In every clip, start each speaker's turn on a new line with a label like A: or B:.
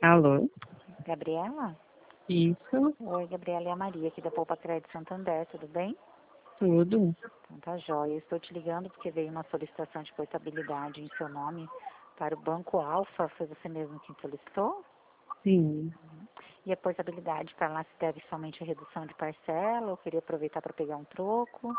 A: Alô?
B: Gabriela?
A: Isso,
B: Oi, Gabriela, é a Maria aqui da Poupa Crédito Santander, tudo bem?
A: tudo.
B: Então tá jóia. Eu estou te ligando porque veio uma solicitação de portabilidade em seu nome para o Banco Alfa. Foi você mesmo quem solicitou?
A: Sim.
B: E a portabilidade para lá se deve somente a redução de parcela? Eu queria aproveitar para pegar um troco.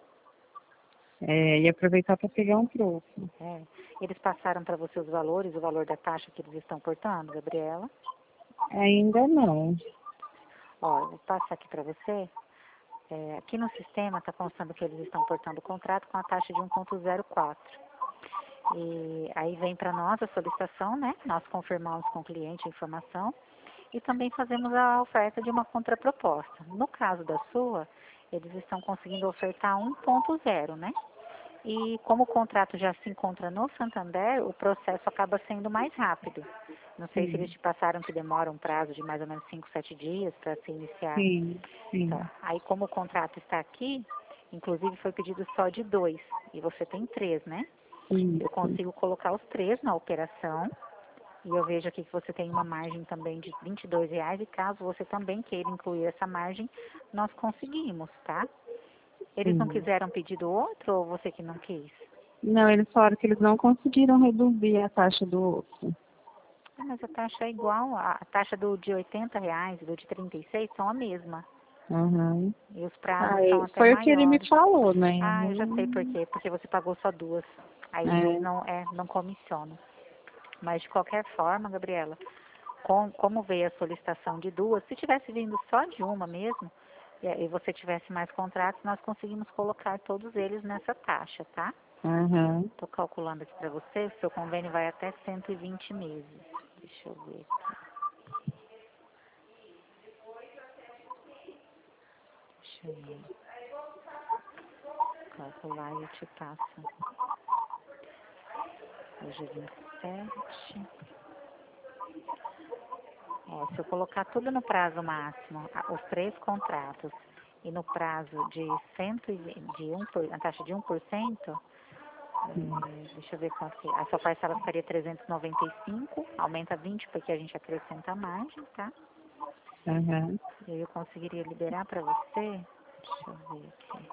A: E aproveitar para pegar um troco.
B: É. Eles passaram para você os valores, o valor da taxa que eles estão portando, Gabriela?
A: Ainda não.
B: Ó, eu vou passar aqui para você. Aqui no sistema está constando que eles estão portando o contrato com a taxa de 1,04. E aí vem para nós a solicitação, né? Nós confirmamos com o cliente a informação e também fazemos a oferta de uma contraproposta. No caso da sua, eles estão conseguindo ofertar 1,0, né? E como o contrato já se encontra no Santander, o processo acaba sendo mais rápido. Não sei se eles
A: Sim,
B: te passaram que demora um prazo de mais ou menos 5, 7 dias para se iniciar.
A: sim, sim.
B: Tá. Aí como o contrato está aqui, inclusive foi pedido só de 2 e você tem 3, né? Eu
A: Isso.
B: consigo colocar os 3 na operação e eu vejo aqui que você tem uma margem também de R$ 22 e caso você também queira incluir essa margem, nós conseguimos, tá? Eles não
A: Sim.
B: quiseram pedir do outro ou você que não quis?
A: Não, eles falaram que eles não conseguiram reduzir a taxa do outro.
B: Ah, mas a taxa é igual, a taxa do de R$ 80 e do de 36 são a mesma.
A: Uhum.
B: E os prazos são até
A: Foi o que ele me
B: maiores.
A: falou, né? Eu
B: Ah, eu já sei por
A: não...
B: quê. Porque você pagou só 2. Aí eles
A: É,
B: não comissionam. Mas de qualquer forma, Gabriela, como veio a solicitação de 2, se tivesse vindo só de uma mesmo, e você tivesse mais contratos, nós conseguimos colocar todos eles nessa taxa, tá?
A: uhum.
B: Estou calculando aqui para você, o seu convênio vai até 120 meses. Deixa eu ver aqui. Deixa eu ver. Calcular e eu te passo. Hoje é 27. Se eu colocar tudo no prazo máximo, os 3 contratos, e no prazo de 120, a taxa de 1%, deixa eu ver quanto que, a sua parcela ficaria 395, aumenta 20 porque a gente acrescenta a margem, tá?
A: Uhum.
B: E aí eu conseguiria liberar para você, deixa eu ver aqui.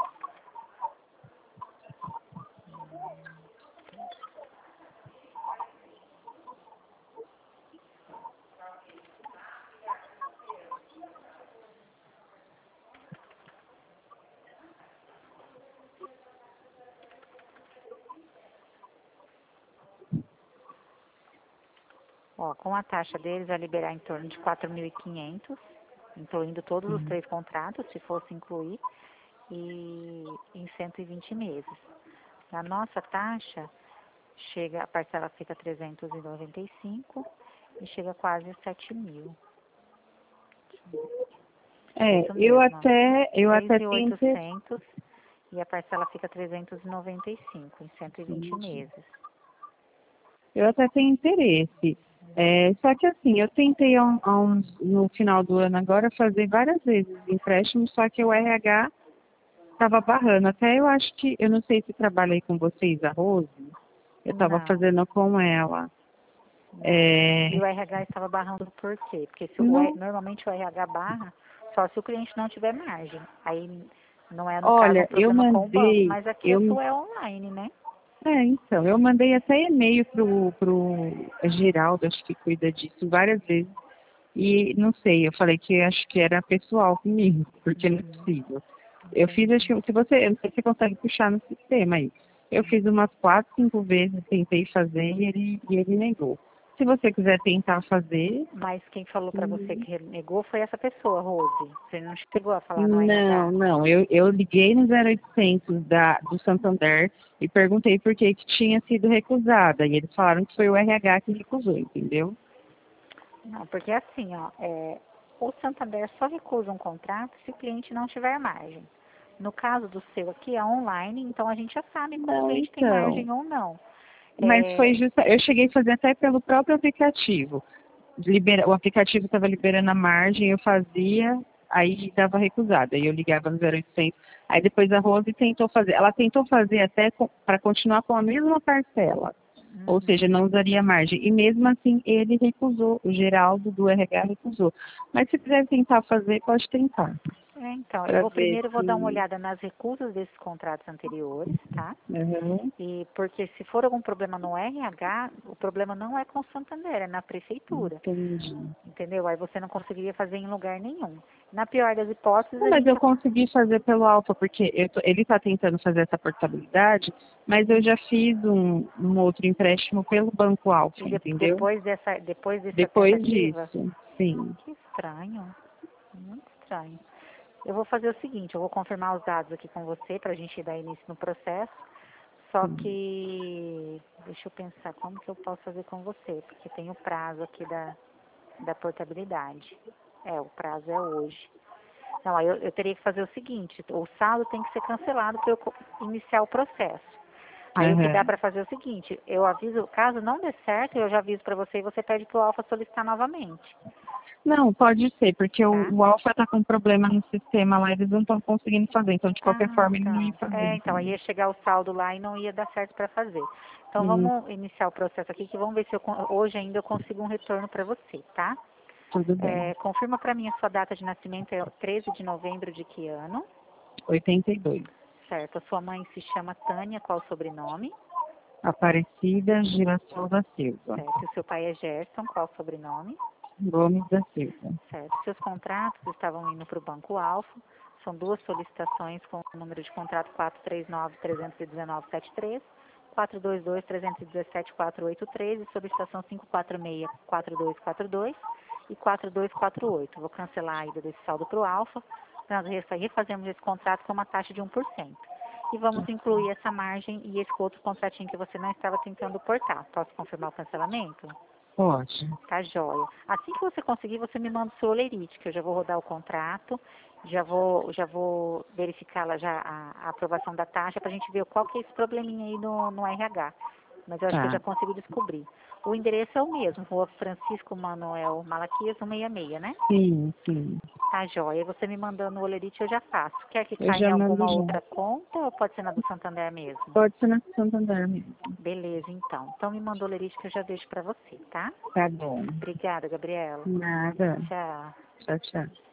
B: Ó, com a taxa deles vai liberar em torno de 4.500, incluindo todos os 3 contratos, se fosse incluir, e em 120 meses. Na nossa taxa, a parcela fica 395 e chega a quase 7.000. Isso
A: Eu
B: mesmo,
A: até, eu até tentei.
B: 6.800 e a parcela fica 395 em 120 meses.
A: Eu até tenho interesse. Só que assim, eu tentei no final do ano agora fazer várias vezes empréstimo, só que o RH estava barrando. Até eu acho que, eu não sei se trabalhei com vocês, a Rose, eu estava
B: Não,
A: fazendo com ela.
B: não. E
A: É,
B: o RH estava barrando por quê? Porque
A: não,
B: normalmente o RH barra só se o cliente não tiver margem. Aí não é, no caso, um
A: olha, eu
B: problema com o banco,
A: mandei,
B: mas aqui a sua é online, né?
A: então, eu mandei até e-mail pro Geraldo, acho que cuida disso, várias vezes. E não sei, eu falei que acho que era pessoal comigo, porque não é
B: Uhum,
A: possível. Eu fiz, acho
B: entendi.
A: que se você, eu não sei se você consegue puxar no sistema aí. Eu fiz umas 4, 5 vezes, tentei fazer e ele negou. Se você quiser tentar fazer,
B: Mas quem falou pra você
A: hum,
B: que negou foi essa pessoa, Rose. Você não chegou a falar no
A: não,
B: RH.
A: não. Eu liguei no 0800 do Santander e perguntei por que que tinha sido recusada. E eles falaram que foi o RH que recusou, entendeu?
B: Não, porque assim, ó, o Santander só recusa um contrato se o cliente não tiver margem. No caso do seu aqui é online, então a gente já sabe quando o
A: Não,
B: cliente tem
A: então.
B: margem ou não.
A: Mas foi
B: É,
A: justo. Eu cheguei a fazer até pelo próprio aplicativo. O aplicativo estava liberando a margem, eu fazia, aí dava recusada. Aí eu ligava no 0800. Aí depois a Rose tentou fazer. Ela tentou fazer até para continuar com a mesma parcela. Ou seja, não usaria margem. E mesmo assim, ele recusou, o Geraldo do RH recusou. Mas se quiser tentar fazer, pode tentar.
B: Então, eu
A: Para
B: vou
A: ver
B: primeiro vou dar uma
A: se...
B: olhada nas recusas desses contratos anteriores, tá?
A: Uhum.
B: E porque se for algum problema no RH, o problema não é com o Santander, é na prefeitura.
A: Entendi.
B: Entendeu? Aí você não conseguiria fazer em lugar nenhum. Na pior das hipóteses,
A: Não,
B: a
A: mas
B: gente...
A: eu consegui fazer pelo Alfa, porque ele está tentando fazer essa portabilidade, mas eu já fiz um outro empréstimo pelo Banco Alfa, entendeu?
B: Depois dessa
A: Depois
B: tentativa?
A: disso, sim.
B: Que estranho. Muito estranho. Eu vou fazer o seguinte, eu vou confirmar os dados aqui com você para a gente dar início no processo. Só
A: Sim.
B: que, deixa eu pensar como que eu posso fazer com você, porque tem o prazo aqui da portabilidade. O prazo é hoje. Não, aí eu teria que fazer o seguinte, o saldo tem que ser cancelado para eu iniciar o processo. Aí o que dá
A: Uhum.
B: para fazer é o seguinte, eu aviso, caso não dê certo, eu já aviso para você e você pede para o Alfa solicitar novamente,
A: Não, pode ser, porque
B: tá?
A: o Alfa está com problema no sistema lá, eles não estão conseguindo fazer, então de qualquer
B: Ah,
A: forma ele não ia
B: então.
A: fazer.
B: Então, aí
A: Entendeu?
B: ia chegar o saldo lá e não ia dar certo para fazer. Então,
A: Hum,
B: vamos iniciar o processo aqui, que vamos ver se hoje ainda eu consigo um retorno para você, tá?
A: tudo bem.
B: Confirma para mim a sua data de nascimento, é 13 de novembro de que ano?
A: 82.
B: Certo. A sua mãe se chama Tânia, qual o sobrenome?
A: Aparecida Girassol da Silva.
B: Certo. O seu pai é Gerson, qual o sobrenome?
A: Gomes da Silva.
B: Certo. Seus contratos estavam indo para o Banco Alfa. São duas solicitações com o número de contrato 439-319-73, 422-317-483 e solicitação 546-4242 e 4248. Vou cancelar a ida desse saldo para o Alfa. Nós refazemos esse contrato com uma taxa de 1%. E vamos incluir essa margem e esse outro contratinho que você não estava tentando portar. Posso confirmar o cancelamento?
A: Pode.
B: Tá joia. Assim que você conseguir, você me manda o seu olerite, que eu já vou rodar o contrato, já vou verificar lá já a aprovação da taxa para a gente ver qual que é esse probleminha aí no RH. Mas eu acho que eu já
A: Tá.
B: consigo descobrir. O endereço é o mesmo, Rua Francisco Manuel Malaquias 166, né?
A: Sim, sim.
B: Tá joia. Você me mandando o olerite, eu já faço. Quer que
A: Eu
B: caia em
A: já mando
B: alguma
A: já.
B: outra conta ou pode ser na do Santander mesmo?
A: Pode ser na Santander mesmo.
B: Beleza, então. Então me mandou o olerite que eu já deixo para você, tá?
A: Tá bom.
B: Obrigada, Gabriela.
A: Nada.
B: Tchau.
A: Tchau, tchau.